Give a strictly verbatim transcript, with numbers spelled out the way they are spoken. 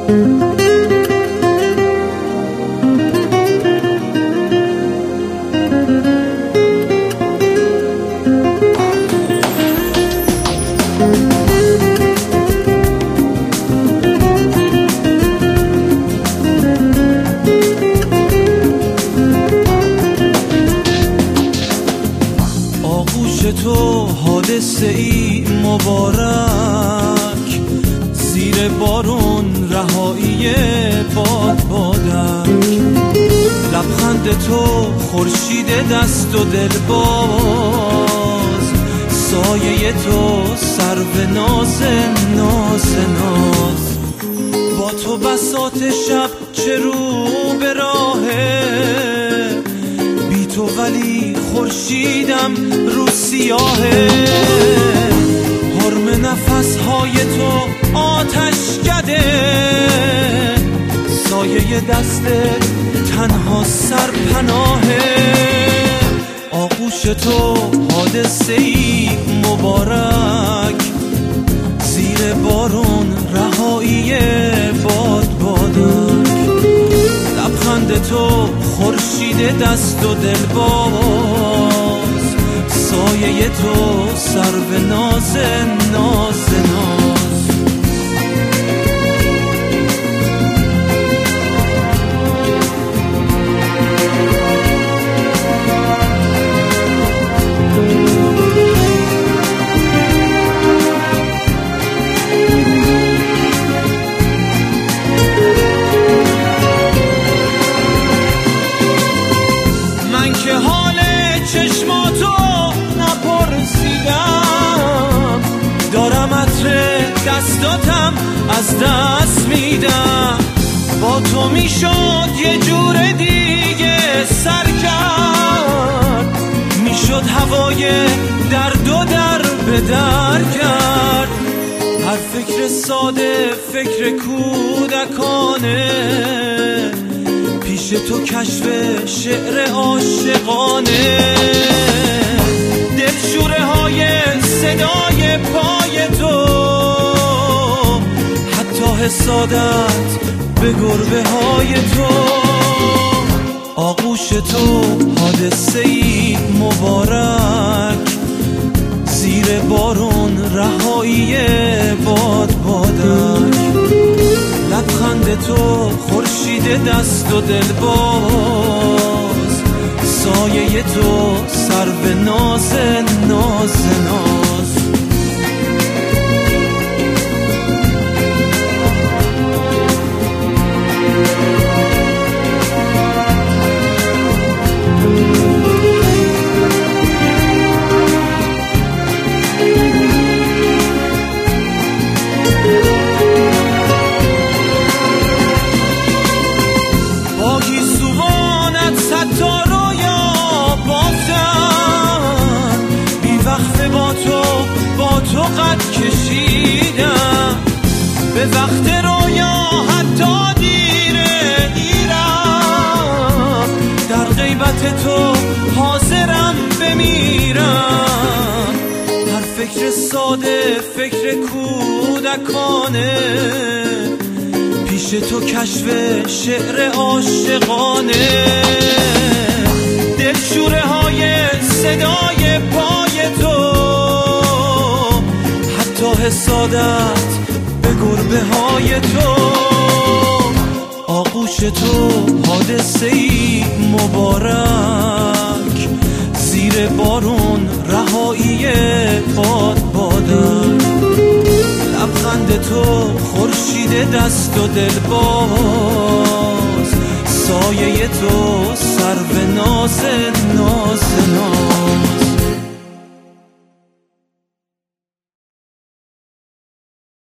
تو حادثه ای مبارک، زیر بارون رهایی باد بادک، لبخند تو خورشید دست و دل باز، سایه تو سرو ناز ناز ناز، با تو بساط شب چه رو به راهه، بی تو ولی خورشیدم رو سیاهه، حرم نفسهای تو آتشکده، سایه دست تنها سرپناهه، آغوش تو حادثه ای مبارک، زیر بارون رهایی باد بادک، لبخند تو خورشید دست و دل باز، سایه تو سرو ناز ناز ناز. من که حال چشماتو نپرسیدم، دارم عطر دستاتم از دست میدم، با تو میشد یه جور دیگه سر کرد، میشد هوای درد و در به در کرد، هر فکر ساده فکر کودکانه، پیش تو کشف شعر عاشقانه، دلشوره های صدای پای تو، حتی حسادت به گربه های تو، آغوش تو حادثه ای مبارک، زیر بارون رهایی باد بادک، لبخند تو خورشید دست و دل باز، سایه تو سرو ناز ناز ناز. تو قد کشیدم به وقت رویا، حتی دیره دیرم، در غیبت تو حاضرم بمیرم، هر فکر ساده فکر کودکانه، پیش تو کشف شعر عاشقانه، دلشوره های صدای پای تو، تا حسادت به گربه های تو، آغوش تو حادثه ای مبارک، زیر بارون رهایی باد بادک، لبخند تو خورشید دست و دل باز، سایه تو سرو ناز